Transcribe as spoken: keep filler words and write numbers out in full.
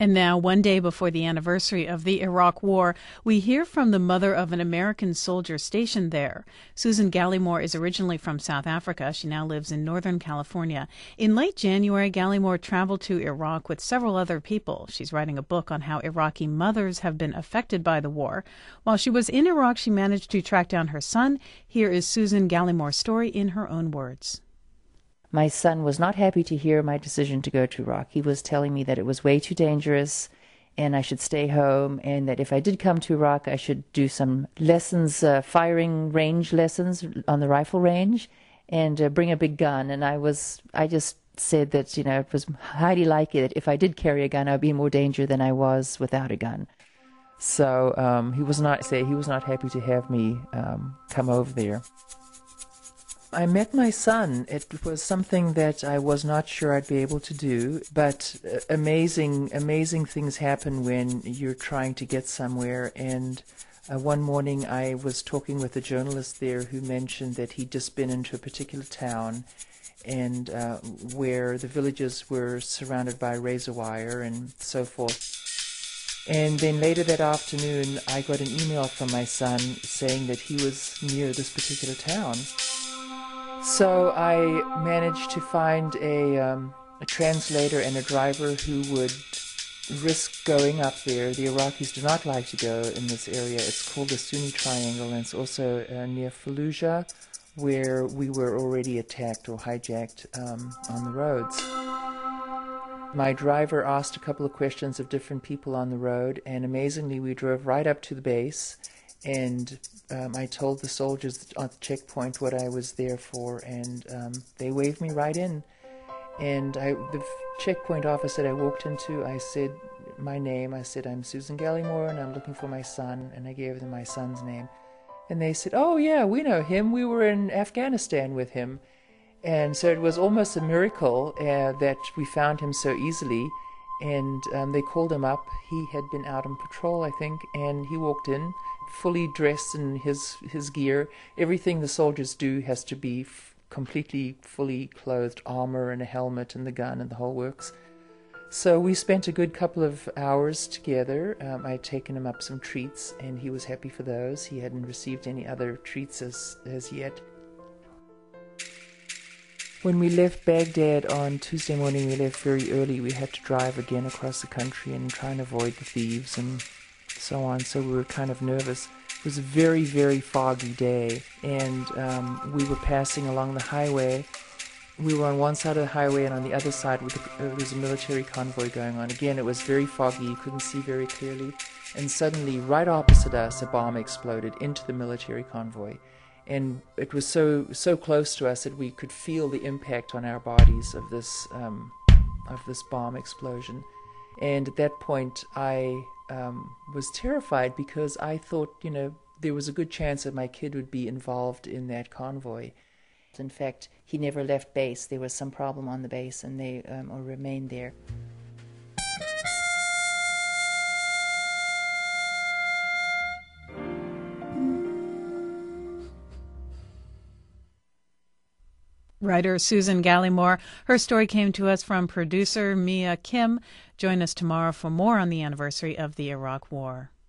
And now, one day before the anniversary of the Iraq War, we hear from the mother of an American soldier stationed there. Susan Gallimore is originally from South Africa. She now lives in Northern California. In late January, Gallimore traveled to Iraq with several other people. She's writing a book on how Iraqi mothers have been affected by the war. While she was in Iraq, she managed to track down her son. Here is Susan Gallimore's story in her own words. My son was not happy to hear my decision to go to Iraq. He was telling me that it was way too dangerous and I should stay home, and that if I did come to Iraq, I should do some lessons, uh, firing range lessons on the rifle range, and uh, bring a big gun. And I was, I just said that, you know, it was highly likely that if I did carry a gun, I'd be in more danger than I was without a gun. So um, he was not, say, he was not happy to have me um, come over there. I met my son. It was something that I was not sure I'd be able to do, but uh, amazing, amazing things happen when you're trying to get somewhere. And uh, one morning I was talking with a journalist there who mentioned that he'd just been into a particular town and uh, where the villages were surrounded by razor wire and so forth. And then later that afternoon I got an email from my son saying that he was near this particular town. So I managed to find a, um, a translator and a driver who would risk going up there. The Iraqis do not like to go in this area. It's called the Sunni Triangle, and it's also uh, near Fallujah, where we were already attacked or hijacked um, on the roads. My driver asked a couple of questions of different people on the road, and amazingly we drove right up to the base. And um, I told the soldiers at the checkpoint what I was there for, and um, they waved me right in. And I, the checkpoint office that I walked into, I said my name. I said, I'm Susan Gallimore, and I'm looking for my son. And I gave them my son's name. And they said, oh, yeah, we know him. We were in Afghanistan with him. And so it was almost a miracle uh, that we found him so easily. And um, they called him up. He had been out on patrol, I think, and he walked in fully dressed in his his gear. Everything the soldiers do has to be f completely fully clothed, armor and a helmet and the gun and the whole works. So we spent a good couple of hours together. Um, I had taken him up some treats, and he was happy for those. He hadn't received any other treats as, as yet. When we left Baghdad on Tuesday morning, we left very early. We had to drive again across the country and try and avoid the thieves and so on, so we were kind of nervous. It was a very, very foggy day, and um, we were passing along the highway. We were on one side of the highway, and on the other side with the, uh, there was a military convoy going on. Again, it was very foggy, you couldn't see very clearly, and suddenly, right opposite us, a bomb exploded into the military convoy. And it was so so close to us that we could feel the impact on our bodies of this um, of this bomb explosion. And at that point, I um, was terrified because I thought, you know, there was a good chance that my kid would be involved in that convoy. In fact, he never left base. There was some problem on the base, and they um, or remained there. Writer Susan Gallimore. Her story came to us from producer Mia Kim. Join us tomorrow for more on the anniversary of the Iraq War.